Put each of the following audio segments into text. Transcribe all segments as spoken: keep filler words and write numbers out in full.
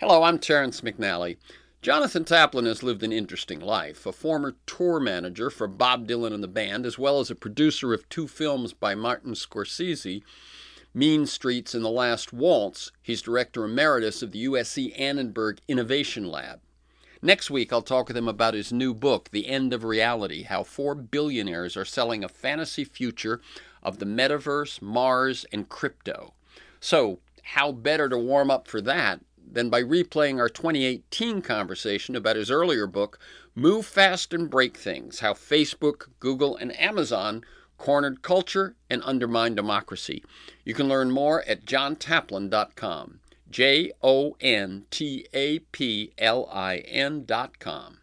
Hello, I'm Terrence McNally. Jonathan Taplin has lived an interesting life. A former tour manager for Bob Dylan and the band, as well as a producer of two films by Martin Scorsese, Mean Streets and The Last Waltz, he's director emeritus of the U S C Annenberg Innovation Lab. Next week, I'll talk with him about his new book, The End of Reality, How Four Billionaires Are Selling a Fantasy Future of the Metaverse, Mars, and Crypto. So, how better to warm up for that than by replaying our twenty eighteen conversation about his earlier book, Move Fast and Break Things, How Facebook, Google, and Amazon Cornered Culture and Undermined Democracy. You can learn more at john taplin dot com. J O N T A P L I N dot com.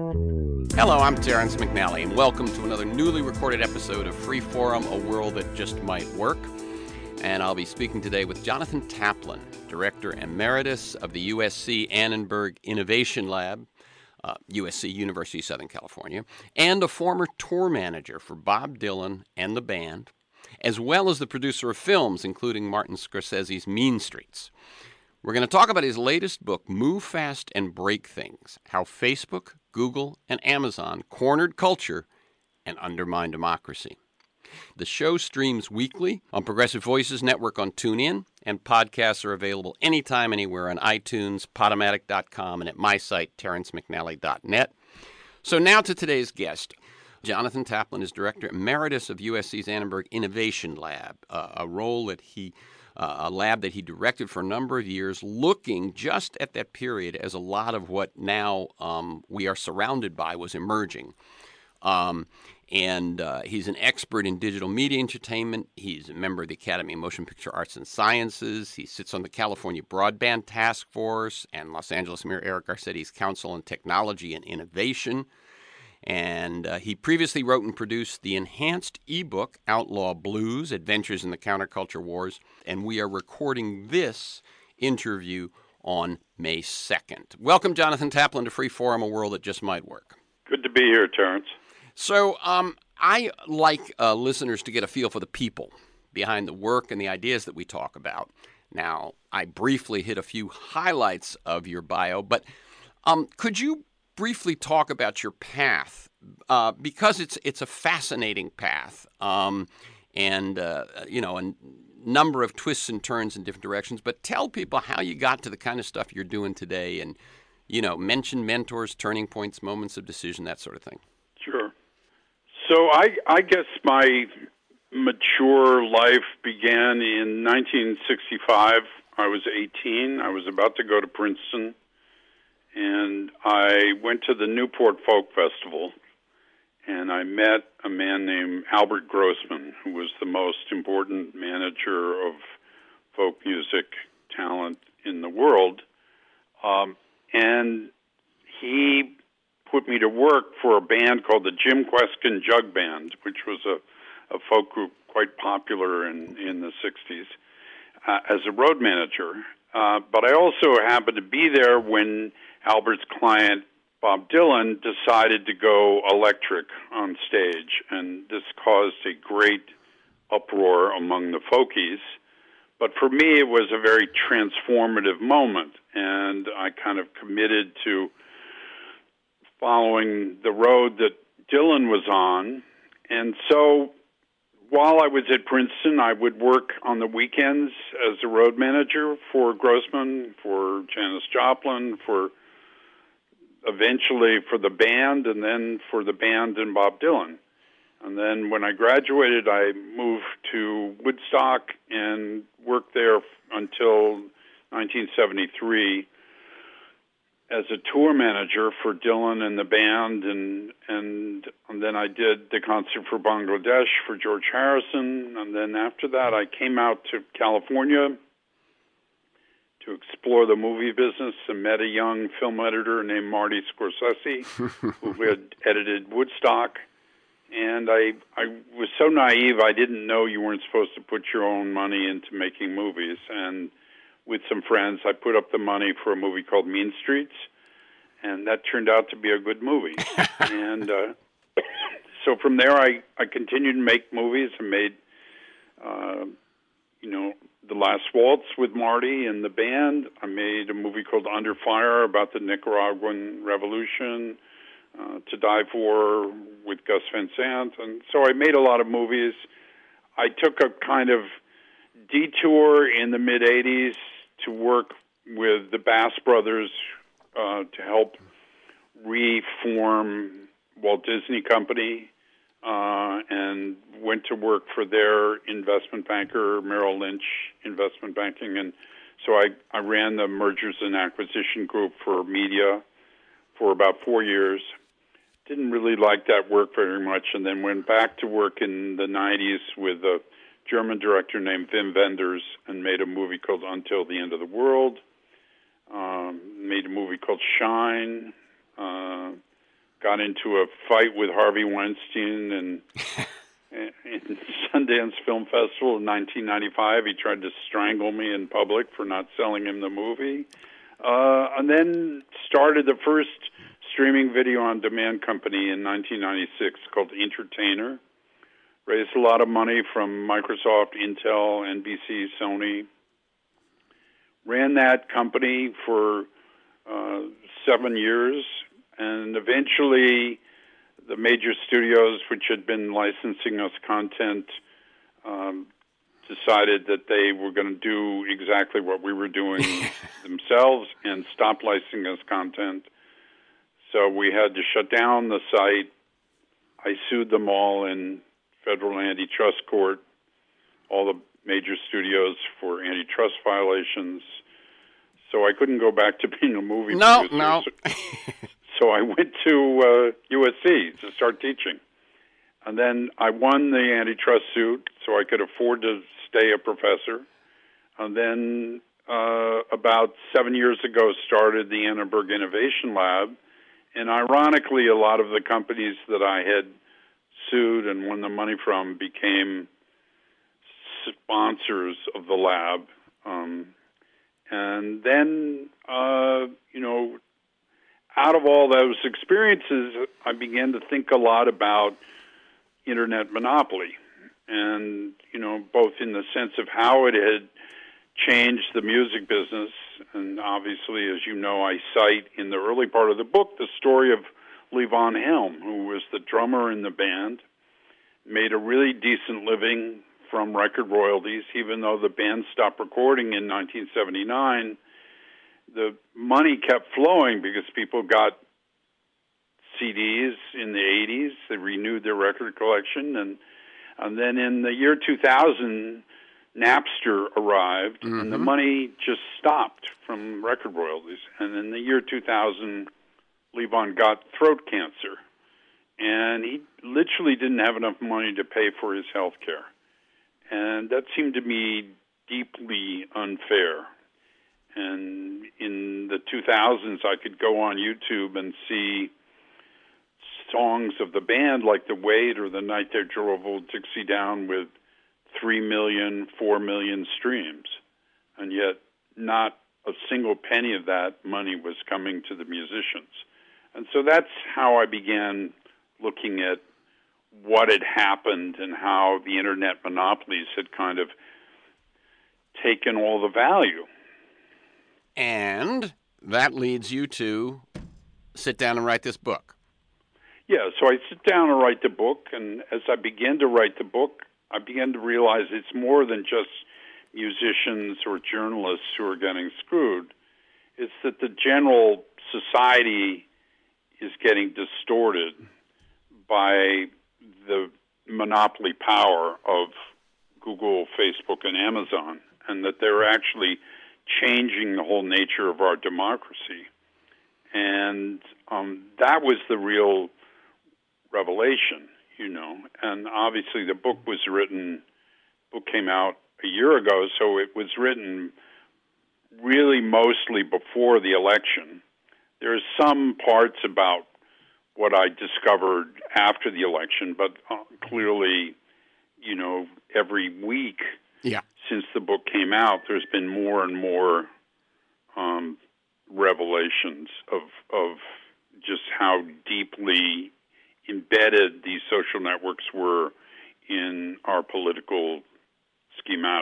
Hello, I'm Terrence McNally, and welcome to another newly recorded episode of Free Forum, A World That Just Might Work. And I'll be speaking today with Jonathan Taplin, Director Emeritus of the U S C Annenberg Innovation Lab, uh, U S C, University of Southern California, and a former tour manager for Bob Dylan and the band, as well as the producer of films, including Martin Scorsese's Mean Streets. We're going to talk about his latest book, Move Fast and Break Things, How Facebook, Google, and Amazon Cornered Culture and Undermined Democracy. The show streams weekly on Progressive Voices Network on TuneIn, and podcasts are available anytime, anywhere on iTunes, Podomatic dot com, and at my site, terrence mcnally dot net. So now to today's guest. Jonathan Taplin is Director Emeritus of U S C's Annenberg Innovation Lab, uh, a role that he, uh, a lab that he directed for a number of years, looking just at that period as a lot of what now um, we are surrounded by was emerging. Um, and uh, he's an expert in digital media entertainment. He's a member of the Academy of Motion Picture Arts and Sciences. He sits on the California Broadband Task Force and Los Angeles Mayor Eric Garcetti's Council on Technology and Innovation. And uh, he previously wrote and produced the enhanced ebook, Outlaw Blues, Adventures in the Counterculture Wars. And we are recording this interview on May second. Welcome, Jonathan Taplin, to Free Forum, A World That Just Might Work. Good to be here, Terrence. So um, I like uh, listeners to get a feel for the people behind the work and the ideas that we talk about. Now, I briefly hit a few highlights of your bio, but um, could you briefly talk about your path? Uh, because it's it's a fascinating path, um, and uh, you know, a number of twists and turns in different directions. But tell people how you got to the kind of stuff you're doing today, and you know, mention mentors, turning points, moments of decision, that sort of thing. Sure. So I, I guess my mature life began in nineteen sixty-five. I was eighteen. I was about to go to Princeton, and I went to the Newport Folk Festival, and I met a man named Albert Grossman, who was the most important manager of folk music talent in the world. Um, and he put me to work for a band called the Jim Kweskin Jug Band, which was a, a folk group quite popular in, in the sixties, uh, as a road manager. Uh, but I also happened to be there when Albert's client, Bob Dylan, decided to go electric on stage, and this caused a great uproar among the folkies. But for me, it was a very transformative moment, and I kind of committed to following the road that Dylan was on. And so while I was at Princeton, I would work on the weekends as a road manager for Grossman, for Janis Joplin, for eventually for the band, and then for the band and Bob Dylan. And then when I graduated, I moved to Woodstock and worked there until nineteen seventy-three as a tour manager for Dylan and the band, and, and and then I did the concert for Bangladesh for George Harrison. And then after that, I came out to California to explore the movie business and met a young film editor named Marty Scorsese, who had edited Woodstock. And I I was so naive, I didn't know you weren't supposed to put your own money into making movies. And with some friends, I put up the money for a movie called Mean Streets, and that turned out to be a good movie. and uh, so from there, I, I continued to make movies and made, uh, you know, The Last Waltz with Marty and the band. I made a movie called Under Fire about the Nicaraguan Revolution. Uh, To Die For with Gus Van Sant. And so I made a lot of movies. I took a kind of detour in the mid-eighties to work with the Bass Brothers uh, to help reform Walt Disney Company, uh, and went to work for their investment banker, Merrill Lynch Investment Banking. And so I, I ran the mergers and acquisition group for media for about four years. Didn't really like that work very much, and then went back to work in the nineties with a German director named Wim Wenders and made a movie called Until the End of the World. Um, made a movie called Shine. Uh, got into a fight with Harvey Weinstein and in Sundance Film Festival in nineteen ninety-five. He tried to strangle me in public for not selling him the movie. Uh, and then started the first streaming video on demand company in nineteen ninety-six called Entertainer. Raised a lot of money from Microsoft, Intel, N B C, Sony. Ran that company for uh, seven years, and eventually the major studios, which had been licensing us content, um, decided that they were going to do exactly what we were doing themselves and stop licensing us content. So we had to shut down the site. I sued them all in federal antitrust court, all the major studios for antitrust violations. So I couldn't go back to being a movie no, producer. No, no. So I went to uh, U S C to start teaching. And then I won the antitrust suit, so I could afford to stay a professor. And then uh, about seven years ago started the Annenberg Innovation Lab. And ironically, a lot of the companies that I had sued and won the money from became sponsors of the lab. Um, and then, uh, you know, out of all those experiences, I began to think a lot about internet monopoly. And, you know, both in the sense of how it had changed the music business. And obviously, as you know, I cite in the early part of the book the story of Levon Helm, who was the drummer in the band, made a really decent living from record royalties, even though the band stopped recording in nineteen seventy-nine. The money kept flowing because people got C Ds in the eighties. They renewed their record collection. And, and then in the year two thousand, Napster arrived, mm-hmm. and the money just stopped from record royalties. And in the year two thousand, Levon got throat cancer, and he literally didn't have enough money to pay for his health care. And that seemed to me deeply unfair. And in the two thousands, I could go on YouTube and see songs of the band like The Wait or The Night They Drove Old Dixie Down with three million, four million streams. And yet not a single penny of that money was coming to the musicians. And so that's how I began looking at what had happened and how the internet monopolies had kind of taken all the value. And that leads you to sit down and write this book. Yeah, so I sit down and write the book, and as I began to write the book, I began to realize it's more than just musicians or journalists who are getting screwed. It's that the general society is getting distorted by the monopoly power of Google, Facebook, and Amazon, and that they're actually changing the whole nature of our democracy. And um, that was the real revelation, you know. And obviously the book was written, book came out a year ago, so it was written really mostly before the election. There's some parts about what I discovered after the election, but uh, clearly, you know, every week yeah. since the book came out, there's been more and more um, revelations of of just how deeply embedded these social networks were in our political schematic.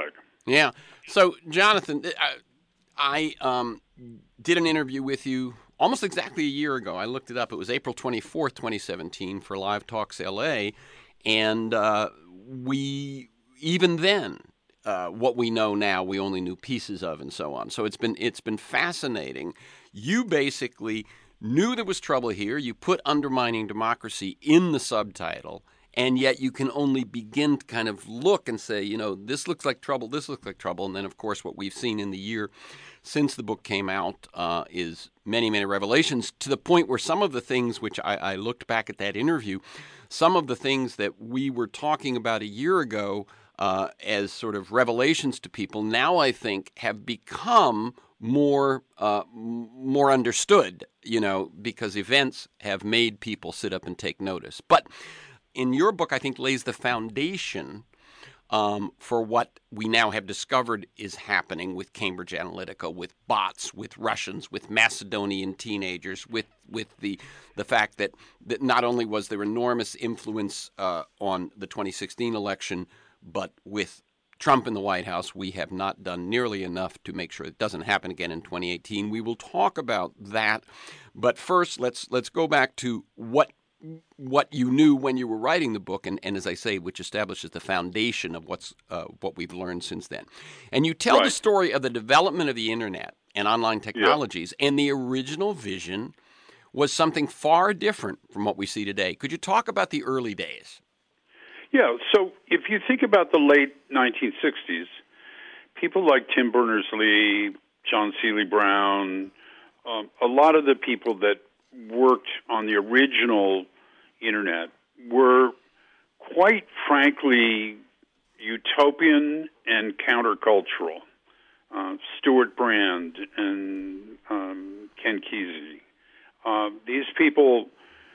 Yeah. So, Jonathan, I, I um, did an interview with you almost exactly a year ago. I looked it up. It was April twenty-fourth, twenty seventeen for Live Talks L A. And uh, we, even then, uh, what we know now, we only knew pieces of and so on. So it's been it's been fascinating. You basically knew there was trouble here. You put undermining democracy in the subtitle, and yet you can only begin to kind of look and say, you know, this looks like trouble, this looks like trouble. And then, of course, what we've seen in the year since the book came out uh, is many, many revelations, to the point where some of the things which I, I looked back at that interview, some of the things that we were talking about a year ago uh, as sort of revelations to people now, I think, have become more uh, more understood, you know, because events have made people sit up and take notice. But in your book, I think, lays the foundation um, for what we now have discovered is happening with Cambridge Analytica, with bots, with Russians, with Macedonian teenagers, with with the the fact that, that not only was there enormous influence uh, on the twenty sixteen election, but with Trump in the White House, we have not done nearly enough to make sure it doesn't happen again in twenty eighteen. We will talk about that, but first, let's let's go back to what what you knew when you were writing the book, and, and as I say, which establishes the foundation of what's uh, what we've learned since then. And you tell Right. the story of the development of the internet and online Yeah. technologies, and the original vision was something far different from what we see today. Could you talk about the early days? Yeah, so if you think about the late nineteen sixties, people like Tim Berners-Lee, John Seely Brown, um, a lot of the people that worked on the original internet were quite frankly utopian and countercultural. Uh, Stuart Brand and um, Ken Kesey. Uh, these people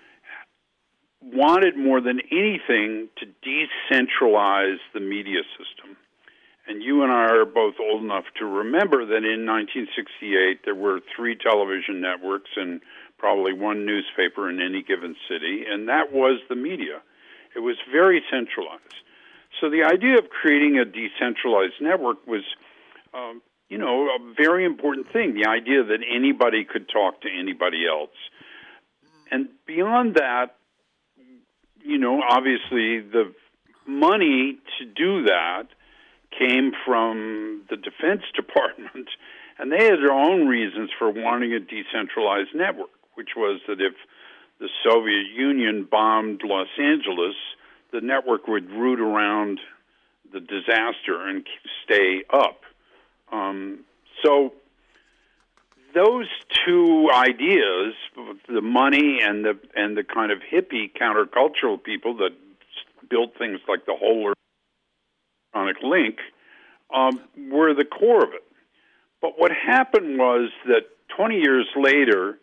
wanted more than anything to decentralize the media system. And you and I are both old enough to remember that in nineteen sixty-eight there were three television networks and probably one newspaper in any given city, and that was the media. It was very centralized. So the idea of creating a decentralized network was, um, you know, a very important thing, the idea that anybody could talk to anybody else. And beyond that, you know, obviously the money to do that came from the Defense Department, and they had their own reasons for wanting a decentralized network, which was that if the Soviet Union bombed Los Angeles, the network would route around the disaster and stay up. Um, so those two ideas, the money and the and the kind of hippie countercultural people that built things like the whole electronic link, um, were the core of it. But what happened was that twenty years later,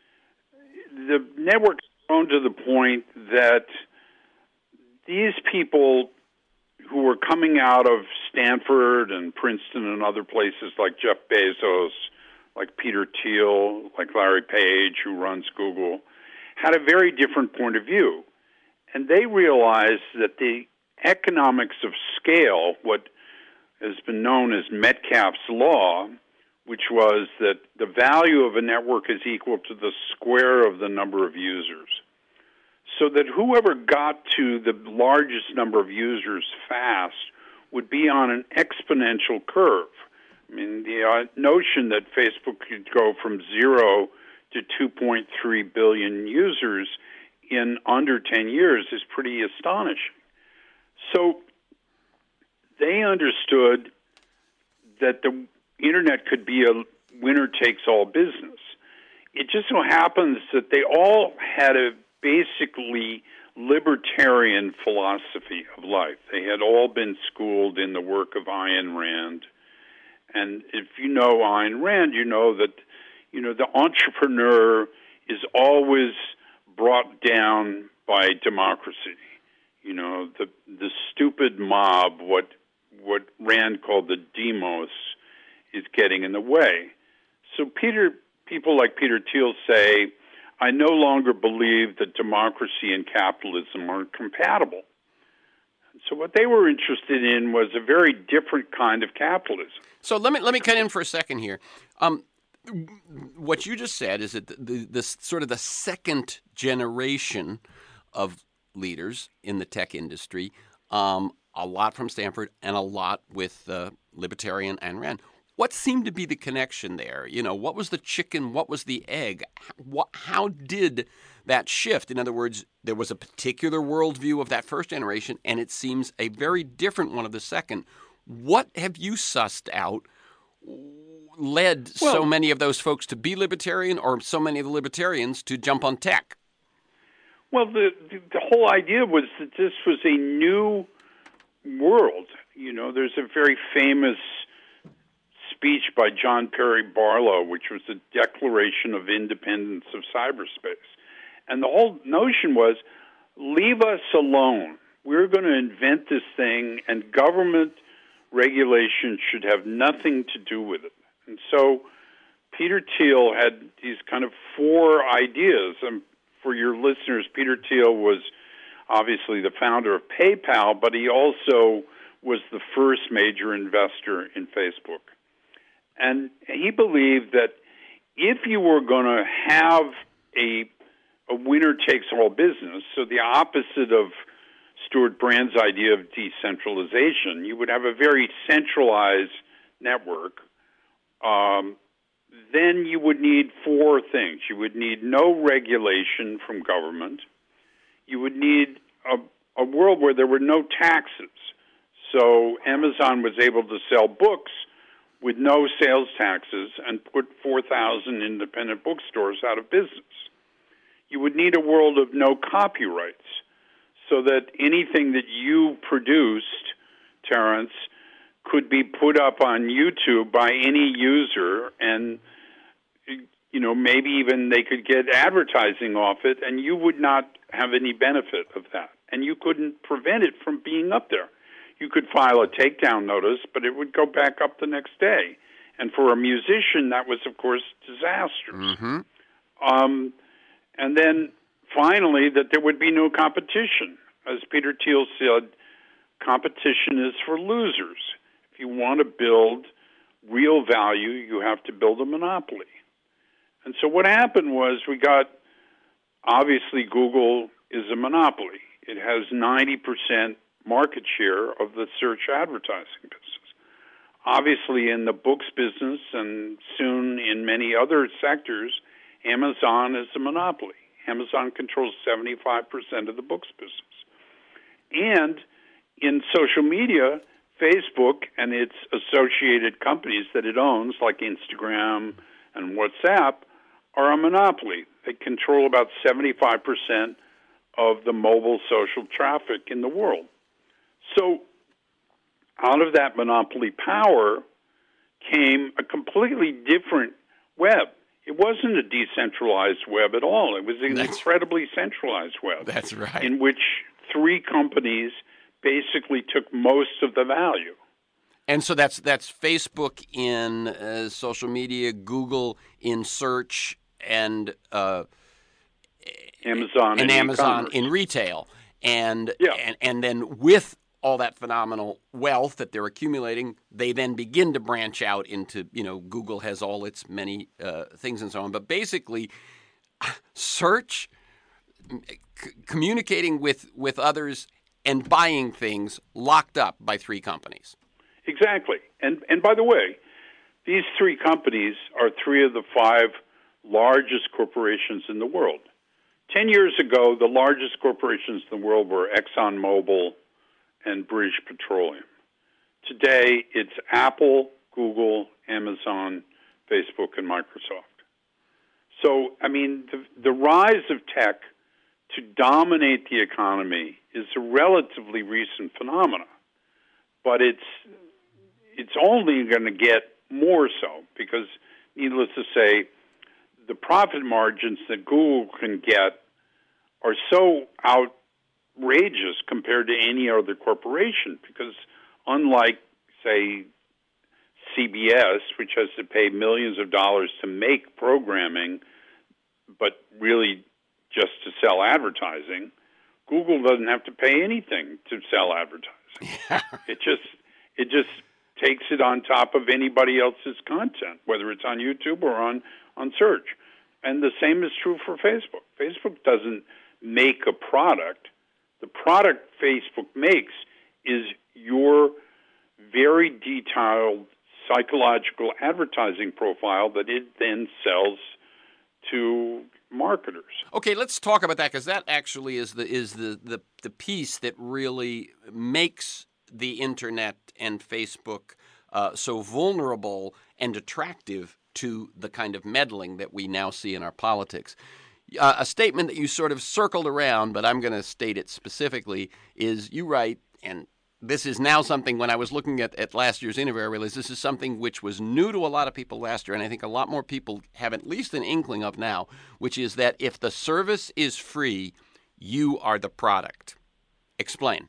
the network has grown to the point that these people who were coming out of Stanford and Princeton and other places like Jeff Bezos, like Peter Thiel, like Larry Page, who runs Google, had a very different point of view. And they realized that the economics of scale, what has been known as Metcalfe's law, which was that the value of a network is equal to the square of the number of users. So that whoever got to the largest number of users fast would be on an exponential curve. I mean, the uh, notion that Facebook could go from zero to two point three billion users in under ten years is pretty astonishing. So they understood that the internet could be a winner-takes-all business. It just so happens that they all had a basically libertarian philosophy of life. They had all been schooled in the work of Ayn Rand. And if you know Ayn Rand, you know that, you know, the entrepreneur is always brought down by democracy. You know, the the stupid mob, what what Rand called the demos, is getting in the way. So Peter, people like Peter Thiel say, I no longer believe that democracy and capitalism are compatible. So what they were interested in was a very different kind of capitalism. So let me let me cut in for a second here. Um, what you just said is that the, the, this sort of the second generation of leaders in the tech industry, um, a lot from Stanford and a lot with uh, Libertarian Ayn Rand. What seemed to be the connection there? You know, what was the chicken? What was the egg? How, how did that shift? In other words, there was a particular worldview of that first generation, and it seems a very different one of the second. What have you sussed out led well, so many of those folks to be libertarian, or so many of the libertarians to jump on tech? Well, the, the, the whole idea was that this was a new world. You know, there's a very famous speech by John Perry Barlow, which was the Declaration of Independence of Cyberspace. And the whole notion was, leave us alone. We're going to invent this thing, and government regulation should have nothing to do with it. And so Peter Thiel had these kind of four ideas. And for your listeners, Peter Thiel was obviously the founder of PayPal, but he also was the first major investor in Facebook. And he believed that if you were going to have a, a winner-takes-all business, so the opposite of Stuart Brand's idea of decentralization, you would have a very centralized network. Um, then you would need four things. You would need no regulation from government. You would need a, a world where there were no taxes. So Amazon was able to sell books with no sales taxes and put four thousand independent bookstores out of business. You would need a world of no copyrights, so that anything that you produced, Terence, could be put up on YouTube by any user, and you know, maybe even they could get advertising off it, and you would not have any benefit of that. And you couldn't prevent it from being up there. You could file a takedown notice, but it would go back up the next day. And for a musician, that was, of course, disastrous. Mm-hmm. Um, and then finally, that there would be no competition. As Peter Thiel said, competition is for losers. If you want to build real value, you have to build a monopoly. And so what happened was we got, obviously, Google is a monopoly. It has ninety percent market share of the search advertising business. Obviously, in the books business and soon in many other sectors, Amazon is a monopoly. Amazon controls seventy-five percent of the books business. And in social media, Facebook and its associated companies that it owns, like Instagram and WhatsApp, are a monopoly. They control about seventy-five percent of the mobile social traffic in the world. So out of that monopoly power came a completely different web. It wasn't a decentralized web at all. It was an that's, incredibly centralized web. That's right. In which three companies basically took most of the value. And so that's that's Facebook in uh, social media, Google in search, and uh, Amazon and in Amazon e-commerce. in retail, and yeah. and and then with all that phenomenal wealth that they're accumulating, they then begin to branch out into, you know, Google has all its many uh, things and so on. But basically, search, c- communicating with, with others, and buying things locked up by three companies. Exactly. And and by the way, these three companies are three of the five largest corporations in the world. Ten years ago, the largest corporations in the world were ExxonMobil and British Petroleum. Today, it's Apple, Google, Amazon, Facebook, and Microsoft. So, I mean, the, the rise of tech to dominate the economy is a relatively recent phenomenon, but it's it's only going to get more so because, needless to say, the profit margins that Google can get are so outrageous compared to any other corporation because unlike, say, C B S, which has to pay millions of dollars to make programming, but really just to sell advertising, Google doesn't have to pay anything to sell advertising. Yeah. It just it just takes it on top of anybody else's content, whether it's on YouTube or on, on search. And the same is true for Facebook. Facebook doesn't make a product. The product Facebook makes is your very detailed psychological advertising profile that it then sells to marketers. Okay, let's talk about that, because that actually is the is the, the, the piece that really makes the internet and Facebook uh, so vulnerable and attractive to the kind of meddling that we now see in our politics. Uh, a statement that you sort of circled around, but I'm going to state it specifically, is you write, and this is now something, when I was looking at, at last year's interview, I realized this is something which was new to a lot of people last year, and I think a lot more people have at least an inkling of now, which is that if the service is free, you are the product. Explain.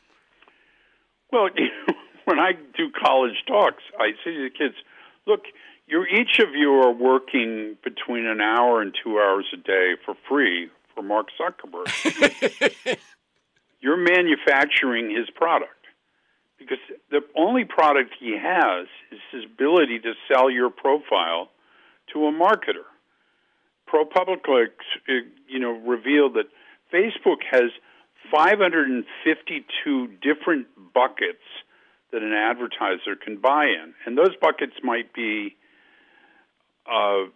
Well, when I do college talks, I say to the kids, look, you're, each of you are working between an hour and two hours a day for free for Mark Zuckerberg. You're manufacturing his product. Because the only product he has is his ability to sell your profile to a marketer. ProPublica, you know, revealed that Facebook has five hundred fifty-two different buckets that an advertiser can buy in, and those buckets might be uh,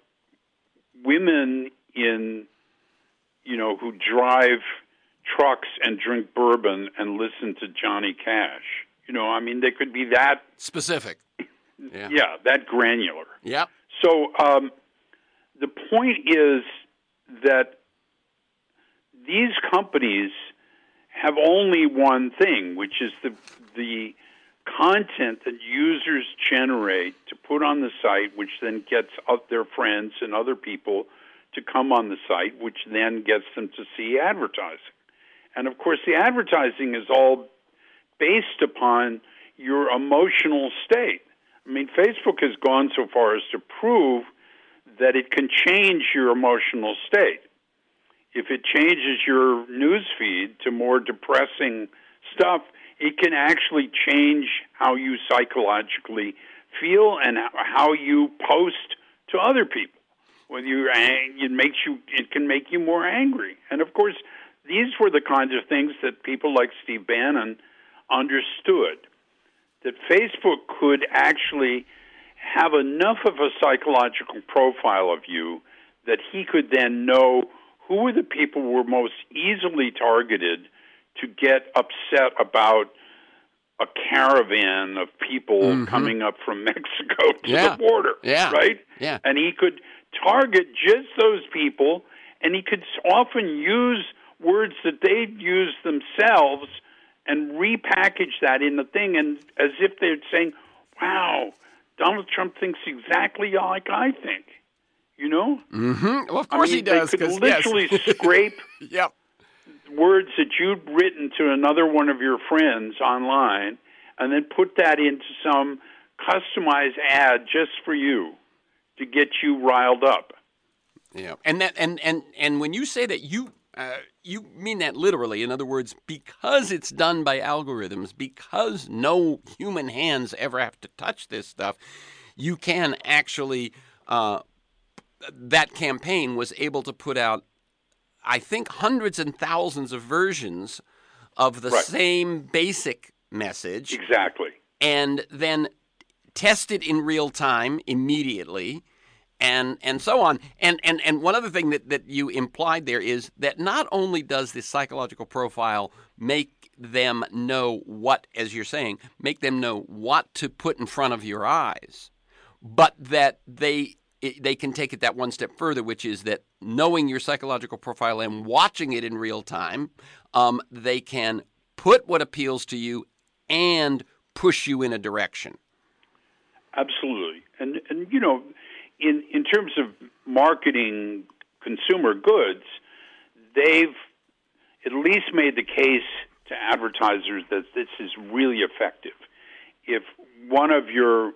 women in, you know, who drive trucks and drink bourbon and listen to Johnny Cash. You know, I mean, they could be that specific. Yeah, yeah that granular. Yeah. So um, the point is that these companies have only one thing, which is the the content that users generate to put on the site, which then gets out their friends and other people to come on the site, which then gets them to see advertising. And of course, the advertising is all based upon your emotional state. I mean, Facebook has gone so far as to prove that it can change your emotional state. If it changes your news feed to more depressing stuff, it can actually change how you psychologically feel and how you post to other people. When you're ang- it makes you, it can make you more angry. And of course, these were the kinds of things that people like Steve Bannon understood, that Facebook could actually have enough of a psychological profile of you that he could then know who were the people who were most easily targeted to get upset about a caravan of people mm-hmm. coming up from Mexico to yeah. the border, yeah. right? Yeah. And he could target just those people, and he could often use words that they'd use themselves and repackage that in the thing, and as if they're saying, wow, Donald Trump thinks exactly like I think, you know? Mm-hmm. Well, of course I mean, he does. They could literally yes. scrape yep. words that you'd written to another one of your friends online and then put that into some customized ad just for you to get you riled up. Yeah, and that and, and, and when you say that, you uh, you mean that literally. In other words, because it's done by algorithms, because no human hands ever have to touch this stuff, you can actually, uh, that campaign was able to put out, I think, hundreds and thousands of versions of the right. same basic message. Exactly. And then test it in real time immediately. And and so on. And and and one other thing that, that you implied there is that not only does this psychological profile make them know what, as you're saying, make them know what to put in front of your eyes, but that they they can take it that one step further, which is that knowing your psychological profile and watching it in real time, um, they can put what appeals to you and push you in a direction. Absolutely. And and you know, In in terms of marketing consumer goods, they've at least made the case to advertisers that this is really effective. If one of your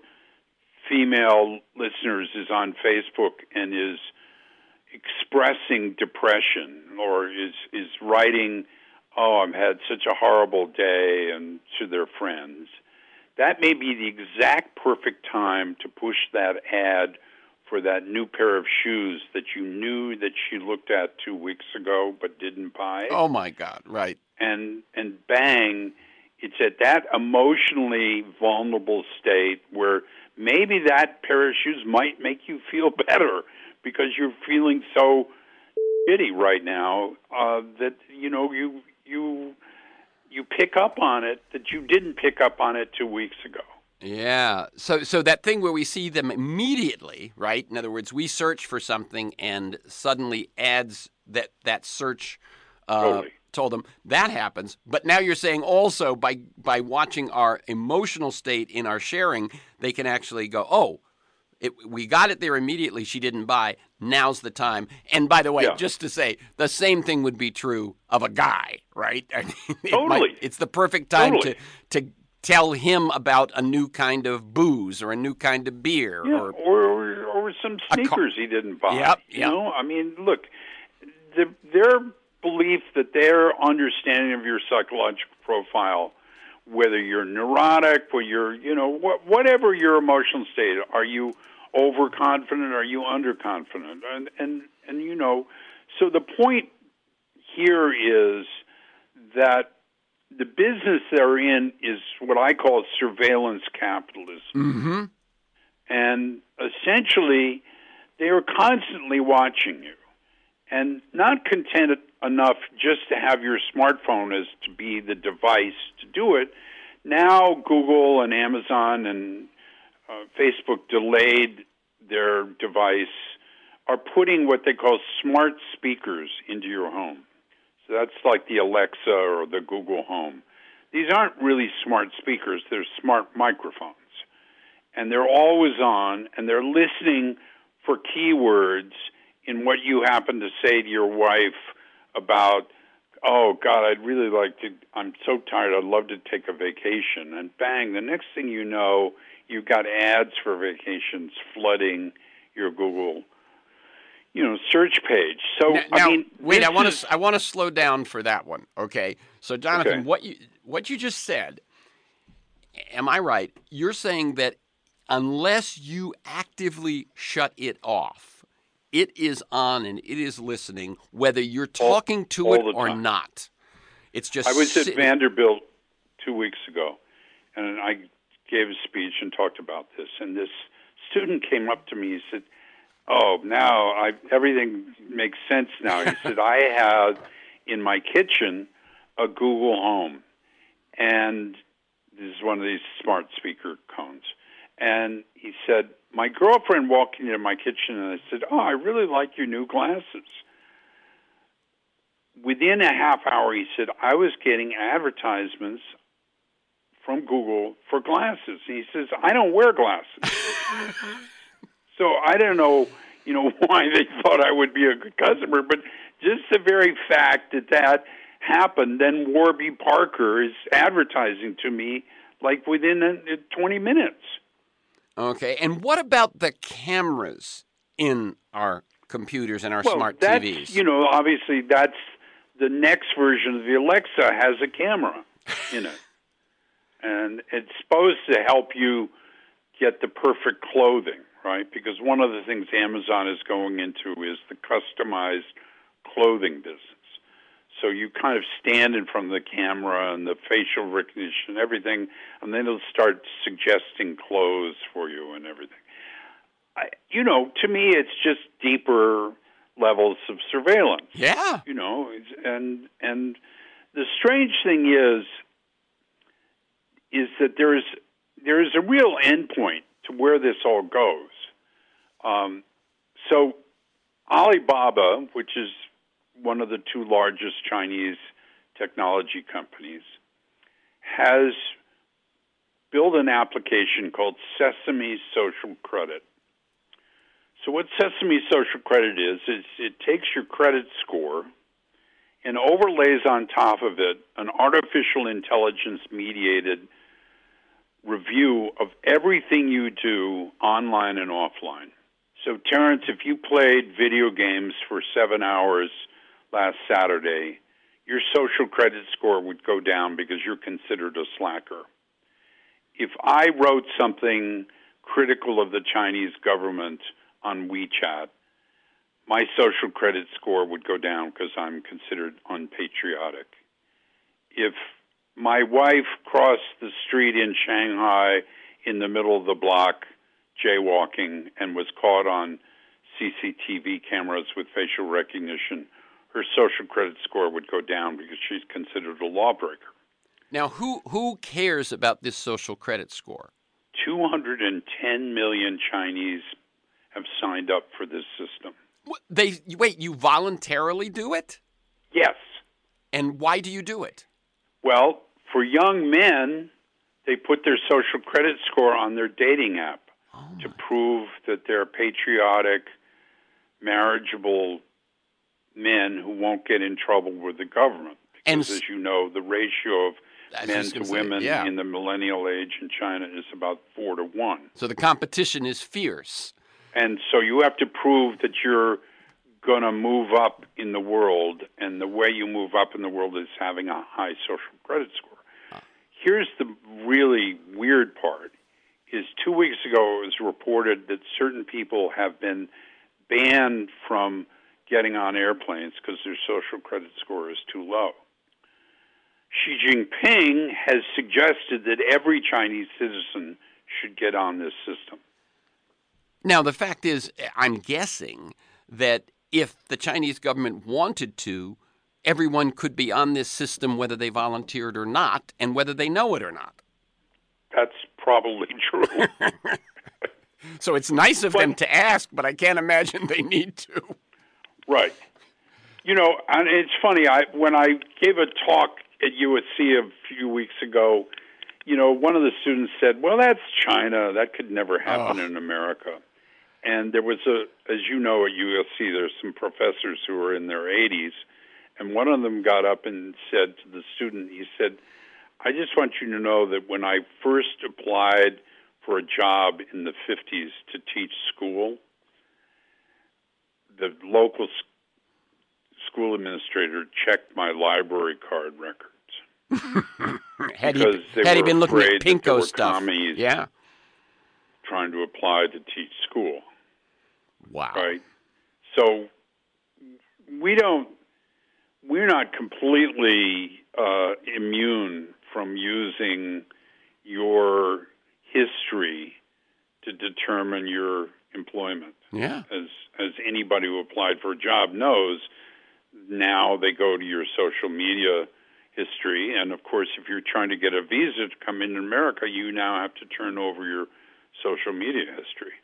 female listeners is on Facebook and is expressing depression or is, is writing oh, I've had such a horrible day, and to their friends, that may be the exact perfect time to push that ad for that new pair of shoes that you knew that she looked at two weeks ago but didn't buy. Oh, my God, right. And and bang, it's at that emotionally vulnerable state where maybe that pair of shoes might make you feel better because you're feeling so shitty right now uh, that, you know, you you you pick up on it that you didn't pick up on it two weeks ago. Yeah. So so that thing where we see them immediately, right? In other words, we search for something and suddenly ads that that search uh, Totally. told them, that happens. But now you're saying also by by watching our emotional state in our sharing, they can actually go, oh, it, we got it there immediately. She didn't buy. Now's the time. And by the way, Yeah. just to say, the same thing would be true of a guy, right? I mean, it Totally. might- it's the perfect time Totally. to to tell him about a new kind of booze or a new kind of beer. Yeah, or or, or or some A car- sneakers he didn't buy. Yep, You yep. know, I mean, look, the, their belief that their understanding of your psychological profile, whether you're neurotic, or you're, you know, wh- whatever your emotional state, are you overconfident? Are you underconfident? And and and you know, so the point here is that the business they're in is what I call surveillance capitalism. Mm-hmm. And essentially, they are constantly watching you. And not content enough just to have your smartphone as to be the device to do it, now Google and Amazon and uh, Facebook delayed their device, are putting what they call smart speakers into your home. So that's like the Alexa or the Google Home. These aren't really smart speakers, they're smart microphones. And they're always on, and they're listening for keywords in what you happen to say to your wife about, oh, God, I'd really like to, I'm so tired, I'd love to take a vacation. And bang, the next thing you know, you've got ads for vacations flooding your Google, you know, search page. So, Now, I now, mean, wait, this I want is- to I want to slow down for that one. Okay, so Jonathan, Okay. what you what you just said, am I right? You're saying that unless you actively shut it off, it is on and it is listening, whether you're talking to all it the or time. not. It's just I was at sit- Vanderbilt two weeks ago, and I gave a speech and talked about this. And this student came up to me. He said, "Oh, now I, everything makes sense now." He said, "I have in my kitchen a Google Home, and this is one of these smart speaker cones." And he said, "My girlfriend walked into my kitchen, and I said, 'Oh, I really like your new glasses.'" Within a half hour, he said, I was getting advertisements from Google for glasses. And he says, I don't wear glasses. So I don't know, you know, why they thought I would be a good customer, but just the very fact that that happened, then Warby Parker is advertising to me like within uh, twenty minutes. Okay, and what about the cameras in our computers and our Well, smart that's, T Vs? you know, obviously that's the next version of the Alexa has a camera in it. And it's supposed to help you get the perfect clothing, right? Because one of the things Amazon is going into is the customized clothing business. So you kind of stand in front of the camera and the facial recognition and everything, and then it'll start suggesting clothes for you and everything. I, you know, to me, it's just deeper levels of surveillance. Yeah. You know, and and the strange thing is, is that there is there is a real endpoint to where this all goes. Um, so Alibaba, which is one of the two largest Chinese technology companies, has built an application called Sesame Social Credit. So what Sesame Social Credit is, is it takes your credit score and overlays on top of it an artificial intelligence-mediated review of everything you do online and offline. So, Terrence, if you played video games for seven hours last Saturday, your social credit score would go down because you're considered a slacker. If I wrote something critical of the Chinese government on WeChat, my social credit score would go down because I'm considered unpatriotic. If my wife crossed the street in Shanghai in the middle of the block jaywalking and was caught on C C T V cameras with facial recognition, her social credit score would go down because she's considered a lawbreaker. Now, who who cares about this social credit score? two hundred ten million Chinese have signed up for this system. They wait, you voluntarily do it? Yes. And why do you do it? Well, for young men, they put their social credit score on their dating app oh to prove that they're patriotic, marriageable men who won't get in trouble with the government. Because, and, as you know, the ratio of men to women say, yeah. in the millennial age in China is about four to one. So the competition is fierce. And so you have to prove that you're going to move up in the world, and the way you move up in the world is having a high social credit score. Huh. Here's the really weird part, is two weeks ago it was reported that certain people have been banned from getting on airplanes because their social credit score is too low. Xi Jinping has suggested that every Chinese citizen should get on this system. Now, the fact is, I'm guessing that if the Chinese government wanted to, everyone could be on this system whether they volunteered or not, and whether they know it or not. That's probably true. So it's nice of but, them to ask, but I can't imagine they need to. Right. You know, and it's funny, I when I gave a talk at U S C a few weeks ago, you know, one of the students said, well, that's China. That could never happen oh. in America. And there was a, as you know, at U S C, there's some professors who are in their eighties, and one of them got up and said to the student, he said, I just want you to know that when I first applied for a job in the fifties to teach school, the local school administrator checked my library card records. had he, had he been looking at Pinko stuff? Yeah. Trying to apply to teach school. Wow. Right? So we don't, we're not completely uh, immune from using your history to determine your employment. Yeah. As as anybody who applied for a job knows, now they go to your social media history, and of course, if you're trying to get a visa to come into America, you now have to turn over your social media history.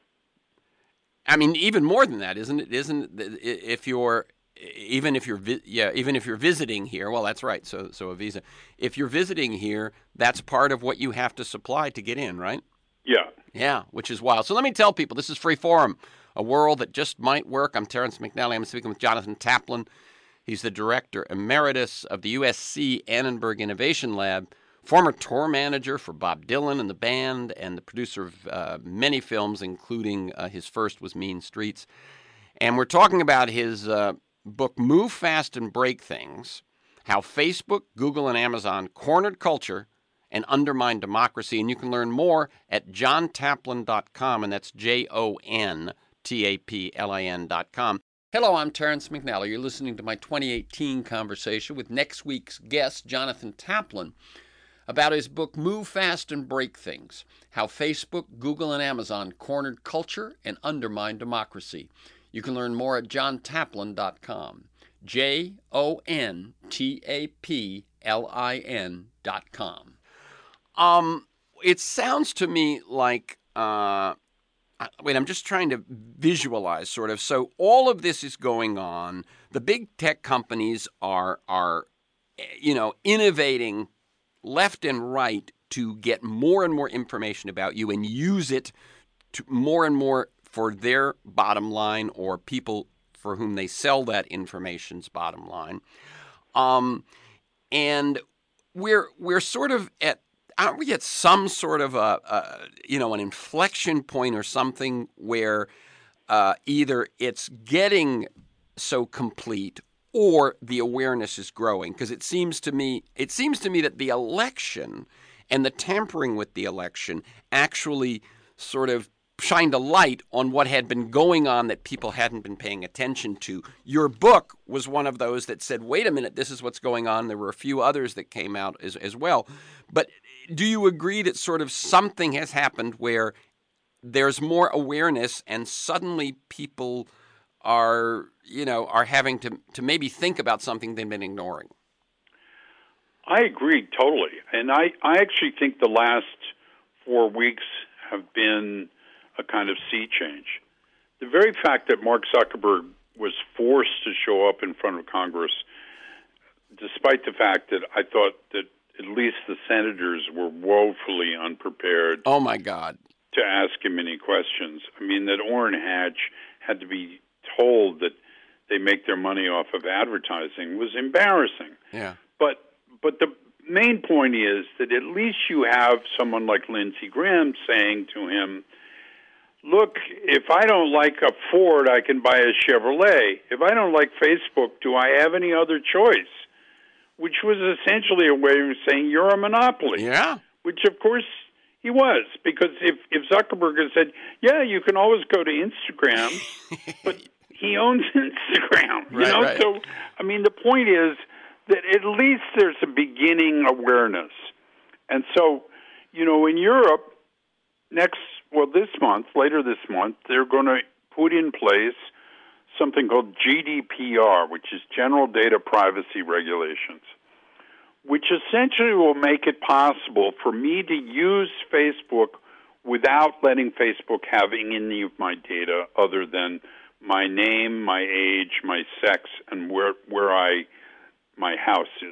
I mean, even more than that, isn't it? Isn't it, if you're even if you're yeah even if you're visiting here? Well, that's right. So so a visa. If you're visiting here, that's part of what you have to supply to get in, right? Yeah. Yeah, which is wild. So let me tell people, this is Free Forum, a world that just might work. I'm Terrence McNally. I'm speaking with Jonathan Taplin. He's the director emeritus of the U S C Annenberg Innovation Lab, former tour manager for Bob Dylan and the band, and the producer of uh, many films, including uh, his first was Mean Streets. And we're talking about his uh, book, Move Fast and Break Things, How Facebook, Google, and Amazon Cornered Culture and Undermined Democracy. And you can learn more at john taplin dot com, and that's J O N T A P L I N dot com. Hello, I'm Terrence McNally. You're listening to my twenty eighteen conversation with next week's guest, Jonathan Taplin, about his book, Move Fast and Break Things, How Facebook, Google, and Amazon Cornered Culture and Undermined Democracy. You can learn more at john taplin dot com, J O N T A P L I N dot com. Um, it sounds to me like, uh, wait, I'm just trying to visualize sort of. So all of this is going on. The big tech companies are, are, you know, innovating left and right to get more and more information about you and use it to more and more for their bottom line or people for whom they sell that information's bottom line. Um, and we're we're sort of at, aren't we at some sort of a, a you know, an inflection point or something where uh, either it's getting so complete or the awareness is growing? Because it seems to me, it seems to me that the election and the tampering with the election actually sort of shined a light on what had been going on that people hadn't been paying attention to. Your book was one of those that said, wait a minute, this is what's going on. There were a few others that came out as, as well. But do you agree that sort of something has happened where there's more awareness and suddenly people are, you know, are having to, to maybe think about something they've been ignoring? I agree totally. And I, I actually think the last four weeks have been a kind of sea change. The very fact that Mark Zuckerberg was forced to show up in front of Congress, despite the fact that I thought that at least the senators were woefully unprepared. Oh, my God. To ask him any questions. I mean, that Orrin Hatch had to be told that they make their money off of advertising was embarrassing. Yeah. But but the main point is that at least you have someone like Lindsey Graham saying to him, look, if I don't like a Ford, I can buy a Chevrolet. If I don't like Facebook, do I have any other choice? Which was essentially a way of saying you're a monopoly. Yeah. Which, of course, he was. Because if, if Zuckerberg had said, yeah, you can always go to Instagram, but he owns Instagram. You right, know, right. So, I mean, the point is that at least there's a beginning awareness. And so, you know, in Europe, next, well, this month, later this month, they're going to put in place something called G D P R, which is General Data Privacy Regulations, which essentially will make it possible for me to use Facebook without letting Facebook have any of my data other than my name, my age, my sex, and where where I my house is.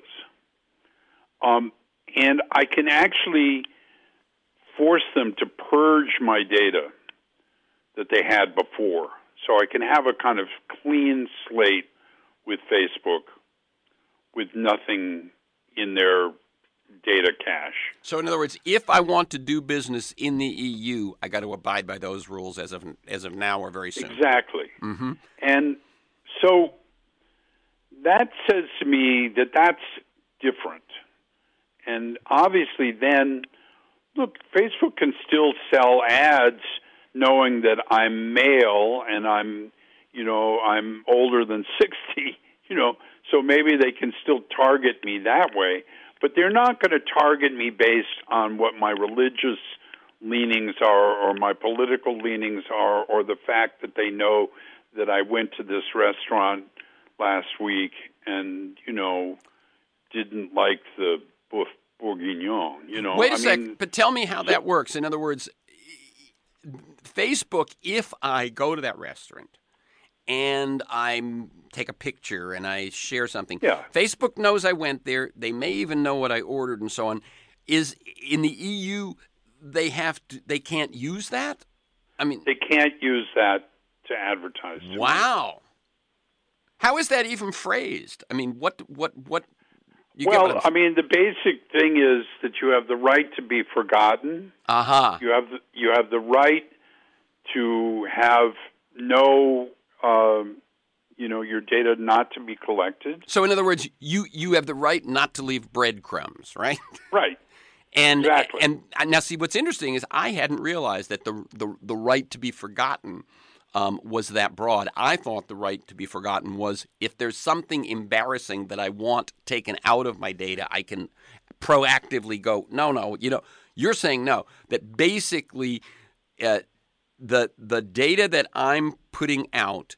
Um, and I can actually force them to purge my data that they had before. So I can have a kind of clean slate with Facebook with nothing in their data cache. So in other words, if I want to do business in the E U, I got to abide by those rules as of as of now or very soon. Exactly. Mm-hmm. And so that says to me that that's different. And obviously then, look, Facebook can still sell ads knowing that I'm male and I'm, you know, I'm older than sixty, you know, so maybe they can still target me that way. But they're not going to target me based on what my religious leanings are or my political leanings are or the fact that they know that I went to this restaurant last week and, you know, didn't like the boeuf bourguignon, you know. Wait a I sec, mean, but tell me how that works. In other words, Facebook, if I go to that restaurant and I take a picture and I share something, yeah. Facebook knows I went there. They may even know what I ordered and so on. Is in the E U they have to? They can't use that. I mean, they can't use that to advertise. To wow. me. How is that even phrased? I mean, what what what? You well, get what I mean, the basic thing is that you have the right to be forgotten. Aha. Uh-huh. You have the, you have the right to have no, um, you know, your data not to be collected. So, in other words, you, you have the right not to leave breadcrumbs, right? Right. And exactly. and now, see, what's interesting is I hadn't realized that the the, the right to be forgotten um, was that broad. I thought the right to be forgotten was if there's something embarrassing that I want taken out of my data, I can proactively go, no, no. You know, you're saying no. That basically. Uh, The the data that I'm putting out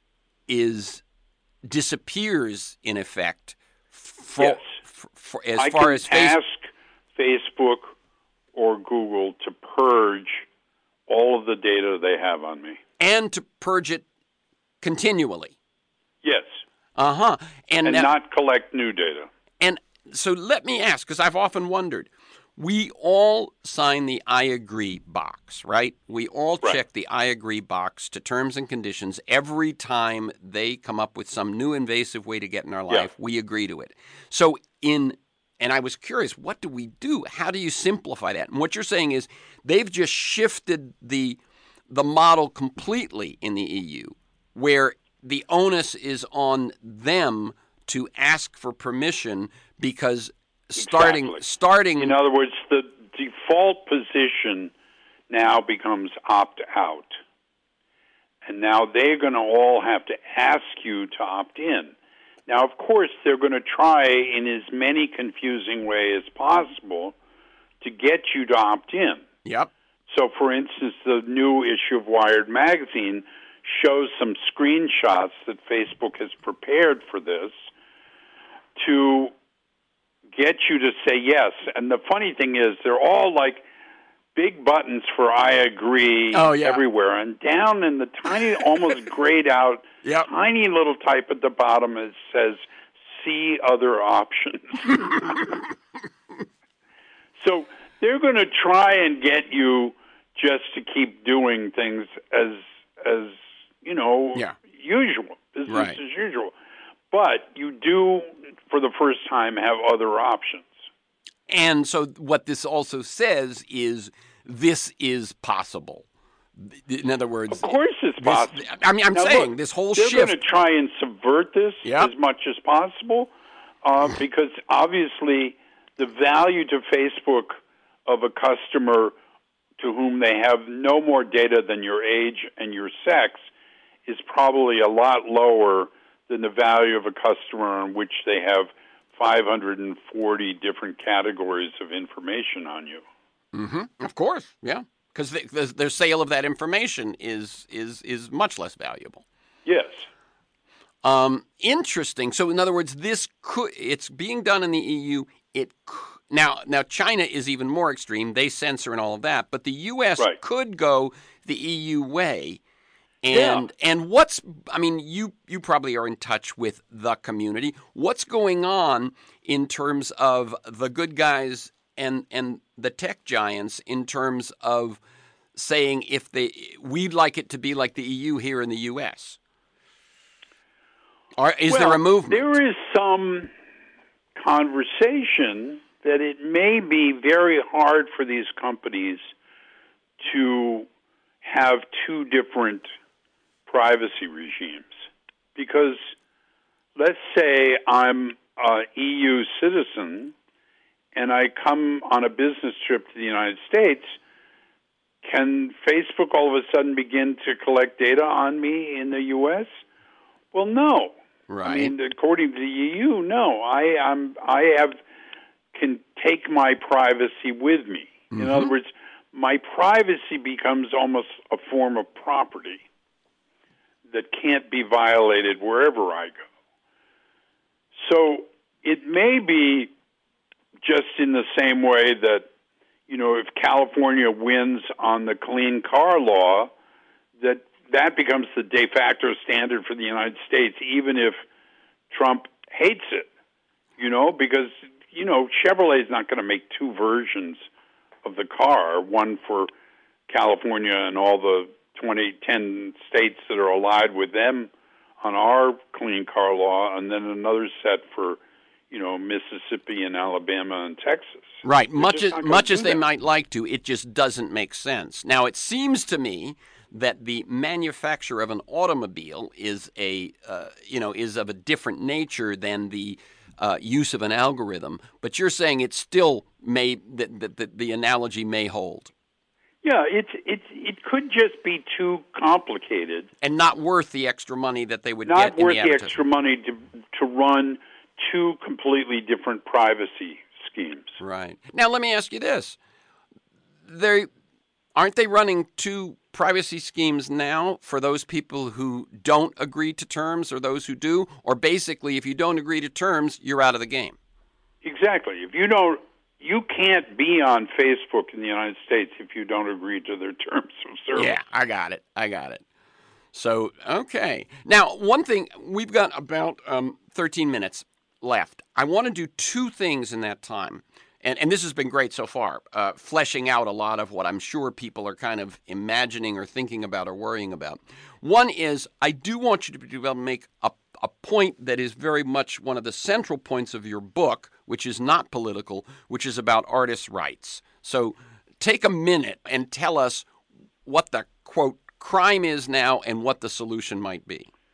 is disappears in effect. For, yes. For, for, as I far can as face- ask Facebook or Google to purge all of the data they have on me, and to purge it continually. Yes. Uh huh. And, and now, not collect new data. And so let me ask, because I've often wondered. We all sign the I agree box, right? We all right. check the I agree box to terms and conditions every time they come up with some new invasive way to get in our life. Yeah. We agree to it. So in, and I was curious, what do we do? How do you simplify that? And what you're saying is they've just shifted the the model completely in the E U, where the onus is on them to ask for permission because starting Exactly. starting. In other words, the default position now becomes opt out. And now they're going to all have to ask you to opt in. Now, of course, they're going to try in as many confusing ways as possible to get you to opt in. Yep. So, for instance, the new issue of Wired magazine shows some screenshots that Facebook has prepared for this to get you to say yes. And the funny thing is, they're all like big buttons for I agree oh, yeah. everywhere. And down in the tiny, almost grayed out, yep. tiny little type at the bottom, it says, see other options. So they're going to try and get you just to keep doing things as, as you know, yeah. usual, business right. as usual. But you do, for the first time, have other options. And so what this also says is this is possible. In other words, of course it's this, possible. I mean, I'm now, saying look, this whole they're shift. They're going to try and subvert this yep. as much as possible uh, because obviously the value to Facebook of a customer to whom they have no more data than your age and your sex is probably a lot lower than the value of a customer on which they have five hundred forty different categories of information on you. Mm-hmm. Of course, yeah, because the, the, their sale of that information is is is much less valuable. Yes. Um, interesting. So, in other words, this could it's being done in the E U. It could, now now China is even more extreme. They censor and all of that, but the U S right. could go the E U way. And yeah. and what's I mean you you probably are in touch with the community. What's going on in terms of the good guys and and the tech giants in terms of saying if they we'd like it to be like the E U here in the U S? Or is well, there a movement? There is some conversation that it may be very hard for these companies to have two different privacy regimes. Because let's say I'm an E U citizen and I come on a business trip to the United States, can Facebook all of a sudden begin to collect data on me in the U S? Well, no. Right. I mean, according to the E U, no. I I'm I have can take my privacy with me. Mm-hmm. In other words, my privacy becomes almost a form of property that can't be violated wherever I go. So it may be just in the same way that, you know, if California wins on the clean car law, that that becomes the de facto standard for the United States, even if Trump hates it, you know, because, you know, Chevrolet is not going to make two versions of the car, one for California and all the twenty, ten states that are allied with them on our clean car law, and then another set for, you know, Mississippi and Alabama and Texas. Right. They're much as much as they that. might like to, it just doesn't make sense. Now, it seems to me that the manufacture of an automobile is a uh, you know is of a different nature than the uh, use of an algorithm. But you're saying it still may that the, the, the analogy may hold. Yeah, it's it's it could just be too complicated and not worth the extra money that they would not get. worth in the, the extra money to to run two completely different privacy schemes. Right. Now, let me ask you this: They aren't they running two privacy schemes now for those people who don't agree to terms or those who do? Or basically, if you don't agree to terms, you're out of the game. Exactly. If you don't. You can't be on Facebook in the United States if you don't agree to their terms of service. Yeah, I got it. I got it. So, okay. Now, one thing, we've got about um, thirteen minutes left. I want to do two things in that time. And, and this has been great so far, uh, fleshing out a lot of what I'm sure people are kind of imagining or thinking about or worrying about. One is I do want you to be able to make a a point that is very much one of the central points of your book, which is not political, which is about artists' rights. So take a minute and tell us what the, quote, crime is now and what the solution might be.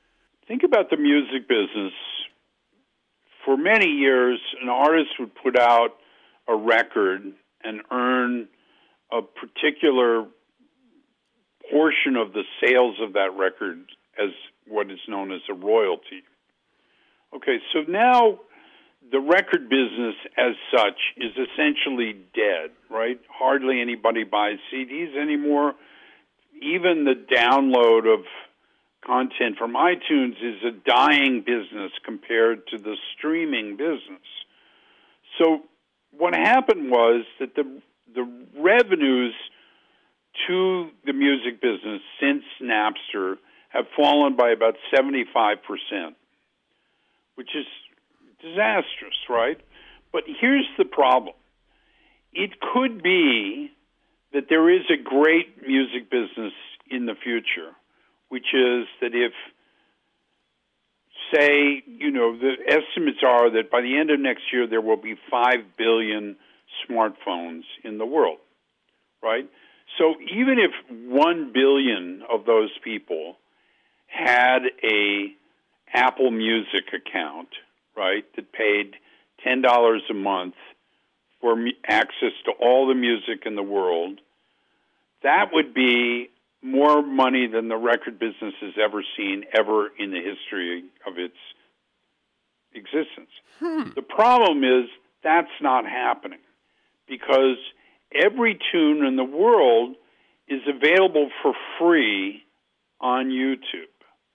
think about the music business. For many years, an artist would put out a record and earn a particular portion of the sales of that record as what is known as a royalty. Okay, so now the record business as such is essentially dead, right? Hardly anybody buys C Ds anymore. Even the download of content from iTunes is a dying business compared to the streaming business. So what happened was that the the revenues to the music business since Napster have fallen by about seventy-five percent, which is disastrous, right? But here's the problem. It could be that there is a great music business in the future, which is that if, say, you know, the estimates are that by the end of next year there will be five billion smartphones in the world, right? So even if one billion of those people had a Apple Music account, right, that paid ten dollars a month for access to all the music in the world, that would be more money than the record business has ever seen ever in the history of its existence. Hmm. The problem is that's not happening because every tune in the world is available for free on YouTube.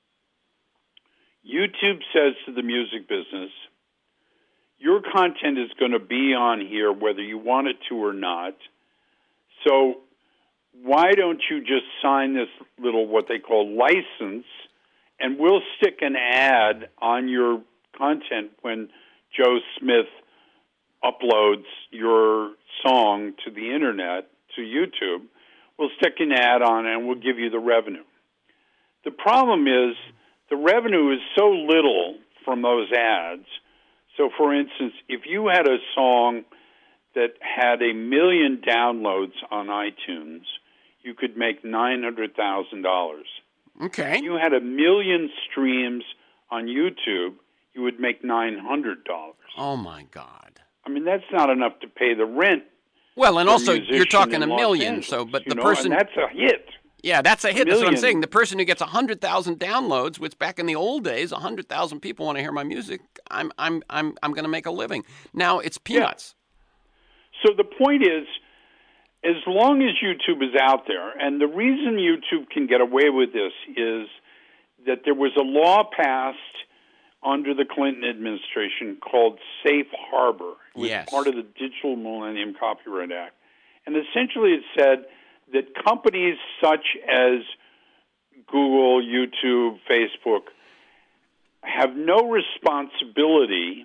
YouTube says to the music business, your content is going to be on here whether you want it to or not. So why don't you just sign this little what they call license, and we'll stick an ad on your content when Joe Smith uploads your song to the internet, to YouTube. We'll stick an ad on it and we'll give you the revenue. The problem is the revenue is so little from those ads. So, for instance, if you had a song that had a million downloads on iTunes, you could make nine hundred thousand dollars. Okay. If you had a million streams on YouTube, you would make nine hundred dollars. Oh, my God. I mean, that's not enough to pay the rent. Well, and for also musician you're talking in a Los million, Angeles, so, but you the know, person... and that's a hit. Yeah, that's a hit. That's what I'm million. saying. The person who gets one hundred thousand downloads, which back in the old days, one hundred thousand people want to hear my music, I'm I'm I'm I'm going to make a living. Now it's peanuts. Yeah. So the point is, as long as YouTube is out there, and the reason YouTube can get away with this is that there was a law passed under the Clinton administration called Safe Harbor. It was Yes. part of the Digital Millennium Copyright Act. And essentially it said that companies such as Google, YouTube, Facebook have no responsibility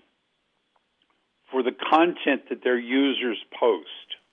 for the content that their users post.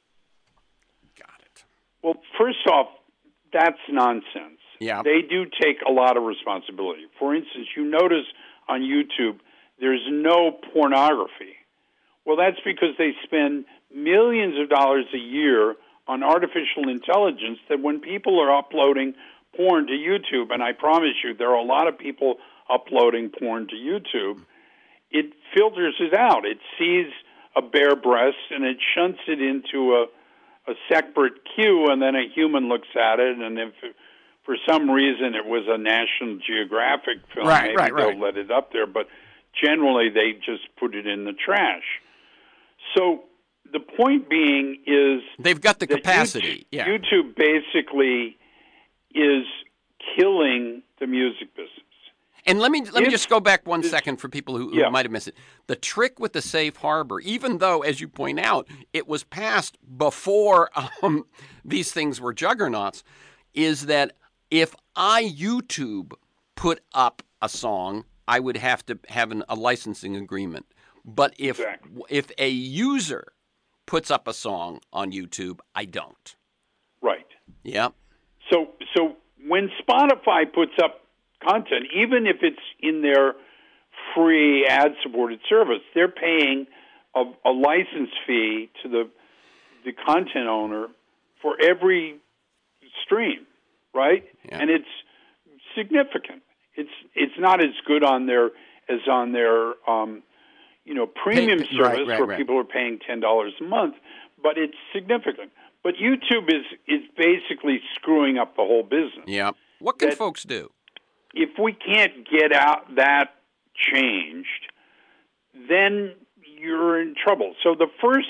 Got it. Well, first off, that's nonsense. Yeah. They do take a lot of responsibility. For instance, you notice on YouTube there's no pornography. Well, that's because they spend millions of dollars a year on artificial intelligence that when people are uploading porn to YouTube, and I promise you there are a lot of people uploading porn to YouTube, it filters it out. It sees a bare breast and it shunts it into a, a separate queue, and then a human looks at it, and if for some reason it was a National Geographic film, Right, maybe right, they'll right. let it up there, but generally they just put it in the trash. So the point being is They've got the that capacity. YouTube, Yeah. YouTube basically is killing the music business. And let me let me If just go back one this- second for people who, who Yeah. might have missed it. The trick with the safe harbor, even though, as you point out, it was passed before um, these things were juggernauts, is that if I, YouTube, put up a song, I would have to have an, a licensing agreement. But if Exactly. if a user puts up a song on YouTube, I don't. Right. Yeah. So so when Spotify puts up content, even if it's in their free ad-supported service, they're paying a, a license fee to the the content owner for every stream, right? Yeah. And it's significant. It's it's not as good on their as on their um, you know premium Pay, service right, right, where right. people are paying ten dollars a month, but it's significant. But YouTube is is basically screwing up the whole business. Yeah. What can That folks do? If we can't get out that changed, then you're in trouble. So the first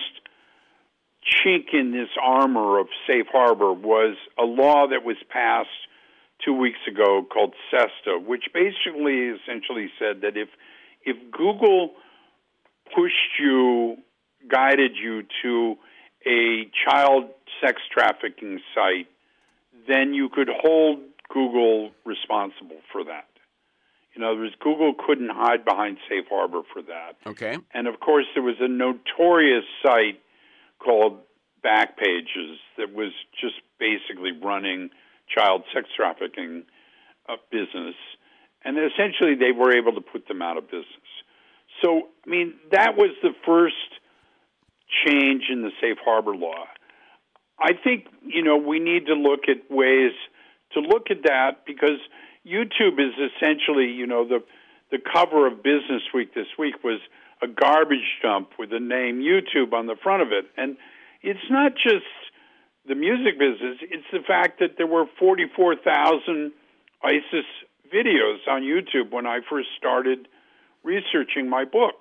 chink in this armor of safe harbor was a law that was passed two weeks ago called SESTA, which basically essentially said that if if Google pushed you, guided you to a child sex trafficking site, then you could hold Google responsible for that. In other words, Google couldn't hide behind safe harbor for that. Okay. And of course, there was a notorious site called Backpages that was just basically running child sex trafficking uh, business. And essentially, they were able to put them out of business. So, I mean, that was the first change in the safe harbor law. I think, you know, we need to look at ways to look at that because YouTube is essentially, you know, the the cover of Business Week this week was a garbage dump with the name YouTube on the front of it. And it's not just the music business, it's the fact that there were forty-four thousand ISIS videos on YouTube when I first started researching my book.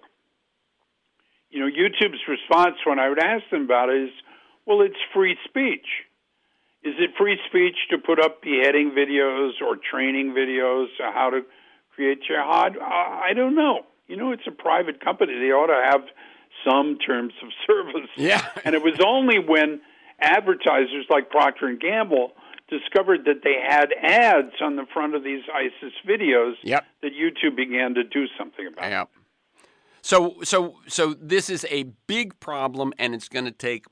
You know, YouTube's response when I would ask them about it is, well, it's free speech. Is it free speech to put up beheading videos or training videos on how to create jihad? I don't know. You know, it's a private company. They ought to have some terms of service. Yeah. And it was only when advertisers like Procter and Gamble discovered that they had ads on the front of these ISIS videos Yep. that YouTube began to do something about Yep. it. So, so, so this is a big problem, and it's going to take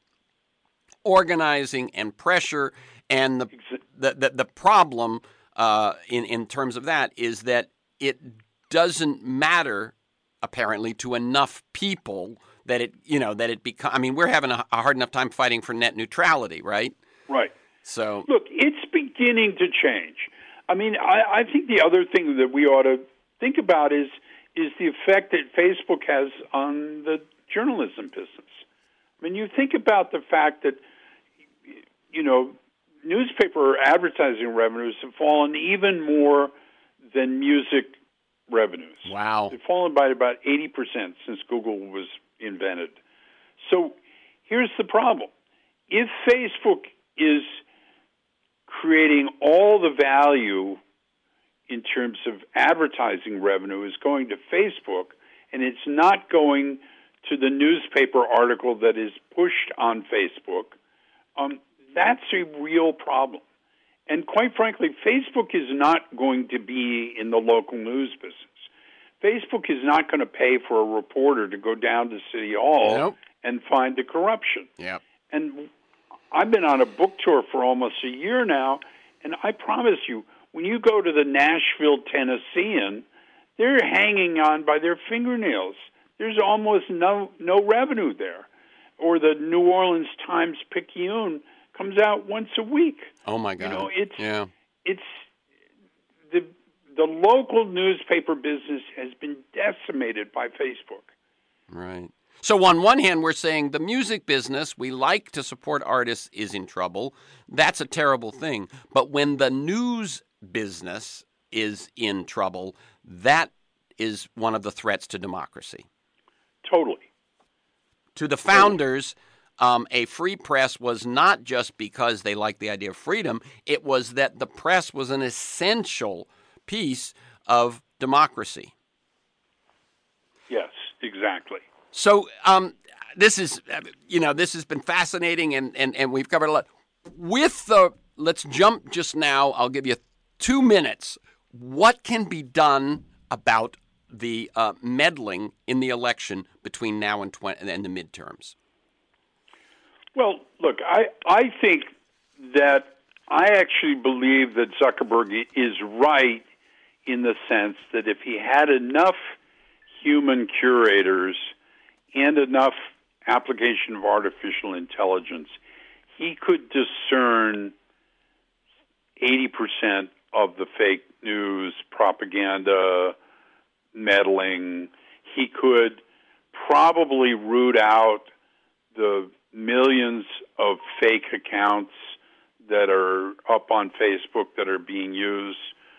organizing and pressure. And the the the, the problem uh, in in terms of that is that it doesn't matter apparently to enough people that it you know that it become. I mean, we're having a, a hard enough time fighting for net neutrality, right? Right. So look, it's beginning to change. I mean, I, I think the other thing that we ought to think about is is the effect that Facebook has on the journalism business. I mean, you think about the fact that, you know, newspaper advertising revenues have fallen even more than music revenues. Wow. They've fallen by about eighty percent since Google was invented. So here's the problem. If Facebook is creating all the value in terms of advertising revenue is going to Facebook, and it's not going to the newspaper article that is pushed on Facebook, um, that's a real problem. And quite frankly, Facebook is not going to be in the local news business. Facebook is not going to pay for a reporter to go down to City Hall Nope. and find the corruption. Yep. And I've been on a book tour for almost a year now, and I promise you, when you go to the Nashville Tennessean, they're hanging on by their fingernails. There's almost no no revenue there. Or the New Orleans Times-Picayune comes out once a week. Oh my God. You know, it's yeah. it's the the local newspaper business has been decimated by Facebook. Right. So on one hand, we're saying the music business, we like to support artists, is in trouble. That's a terrible thing. But when the news business is in trouble, that is one of the threats to democracy. Totally. To the founders, um, a free press was not just because they liked the idea of freedom. It was that the press was an essential piece of democracy. Yes, exactly. So um, this is, you know, this has been fascinating, and, and, and we've covered a lot. With the, let's jump just now. I'll give you two minutes. What can be done about the uh, meddling in the election between now and, twenty, and the midterms? Well, look, I, I think that I actually believe that Zuckerberg is right in the sense that if he had enough human curators and enough application of artificial intelligence, he could discern eighty percent of the fake news, propaganda, meddling. He could probably root out the millions of fake accounts that are up on Facebook that are being used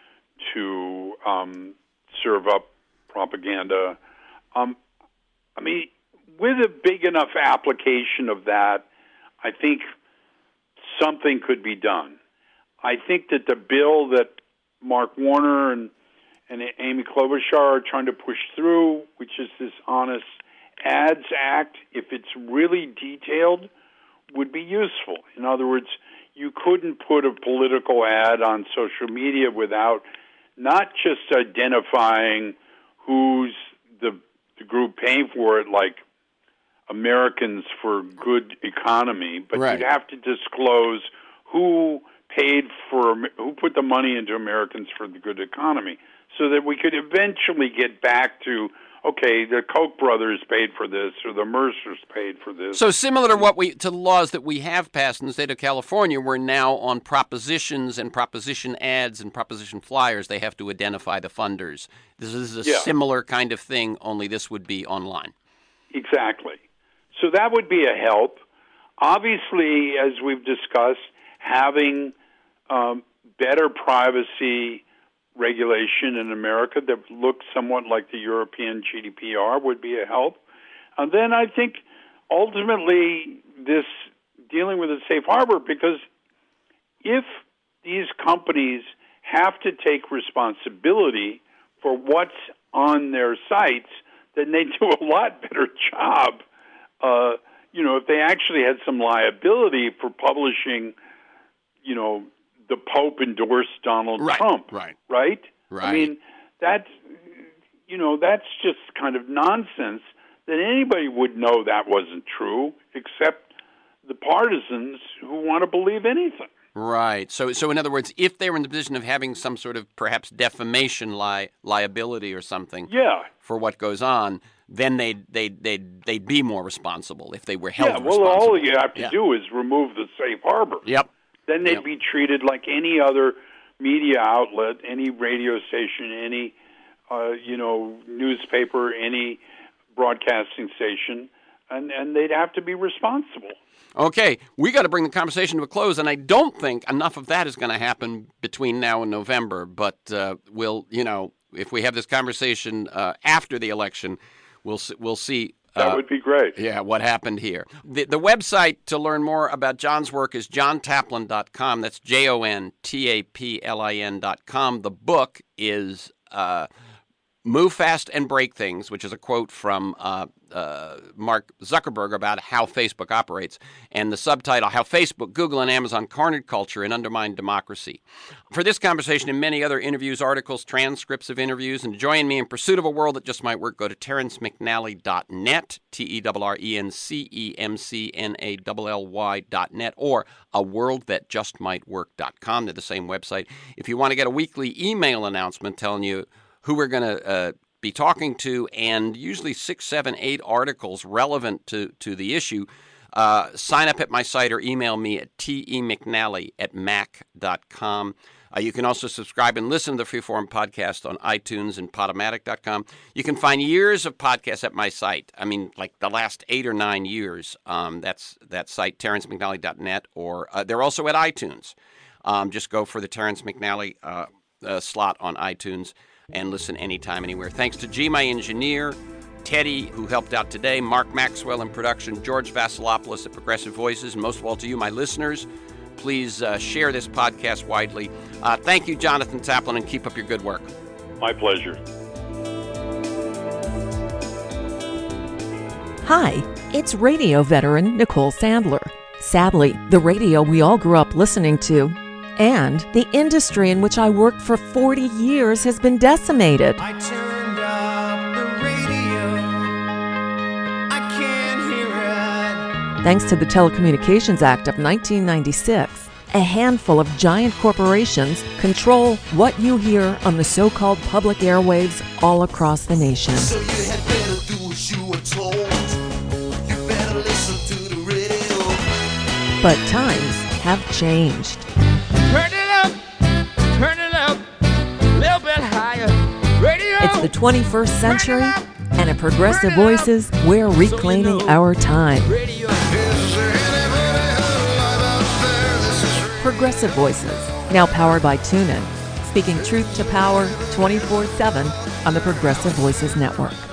to um, serve up propaganda. Um, I mean, with a big enough application of that, I think something could be done. I think that the bill that Mark Warner and, and Amy Klobuchar are trying to push through, which is this Honest Ads Act, if it's really detailed, would be useful. In other words, you couldn't put a political ad on social media without not just identifying who's the, the group paying for it, like Americans for Good Economy, but right. you'd have to disclose who paid for, who put the money into Americans for the Good Economy, so that we could eventually get back to, okay, the Koch brothers paid for this, or the Mercers paid for this. So similar to what we to the laws that we have passed in the state of California, we're now on propositions and proposition ads and proposition flyers. They have to identify the funders. This is a yeah. similar kind of thing, only this would be online. Exactly. So that would be a help. Obviously, as we've discussed, having um, better privacy regulation in America that looks somewhat like the European G D P R would be a help. And then I think ultimately this dealing with a safe harbor, because if these companies have to take responsibility for what's on their sites, then they do a lot better job. Uh, you know, if they actually had some liability for publishing, you know, the Pope endorsed Donald right, Trump, right, right? Right. I mean, that's, you know, that's just kind of nonsense that anybody would know that wasn't true, except the partisans who want to believe anything. Right. So, so in other words, if they were in the position of having some sort of perhaps defamation li- liability or something, yeah. for what goes on, then they'd they'd they'd they'd be more responsible if they were held yeah, well, responsible. all you have to yeah. do is remove the safe harbor. Yep. Then they'd yep. be treated like any other media outlet, any radio station, any uh, you know newspaper, any broadcasting station, and and they'd have to be responsible. Okay, we got to bring the conversation to a close, and I don't think enough of that is going to happen between now and November. But uh, we'll, you know, if we have this conversation uh, after the election, we'll we'll see. Uh, that would be great. Yeah, what happened here. The, the website to learn more about John's work is john taplin dot com. That's J O N T A P L I N dot com. The book is uh, Move Fast and Break Things, which is a quote from uh, uh, Mark Zuckerberg about how Facebook operates, and the subtitle, How Facebook, Google, and Amazon Cornered Culture and Undermined Democracy. For this conversation and many other interviews, articles, transcripts of interviews, and to join me in pursuit of a world that just might work, go to terrence mcnally dot net, T E R R E N C E M C N A L L Y dot net, or a world that just might work dot com. They're the same website. If you want to get a weekly email announcement telling you who we're going to uh, be talking to, and usually six, seven, eight articles relevant to, to the issue, uh, sign up at my site or email me at temcnally at mac dot com. Uh, you can also subscribe and listen to the Freeform podcast on iTunes and podomatic dot com. You can find years of podcasts at my site. I mean, like the last eight or nine years. Um, that's that site, terrence mcnally dot net, or uh, they're also at iTunes. Um, just go for the Terrence McNally uh, uh, slot on iTunes and listen anytime, anywhere. Thanks to G, my engineer, Teddy, who helped out today, Mark Maxwell in production, George Vasilopoulos at Progressive Voices, and most of all to you, my listeners. Please uh, share this podcast widely. Uh, thank you, Jonathan Taplin, and keep up your good work. My pleasure. Hi, it's radio veteran Nicole Sandler. Sadly, the radio we all grew up listening to and the industry in which I worked for forty years has been decimated. I turned up the radio. I can't hear it. Thanks to the Telecommunications Act of nineteen ninety-six, a handful of giant corporations control what you hear on the so-called public airwaves all across the nation. So you had better do what you were told. You better listen to the radio. But times have changed. Turn it up, turn it up, the twenty-first century, and at Progressive Voices, we're reclaiming our time. Progressive Voices, now powered by TuneIn, speaking truth to power twenty-four seven on the Progressive Voices Network.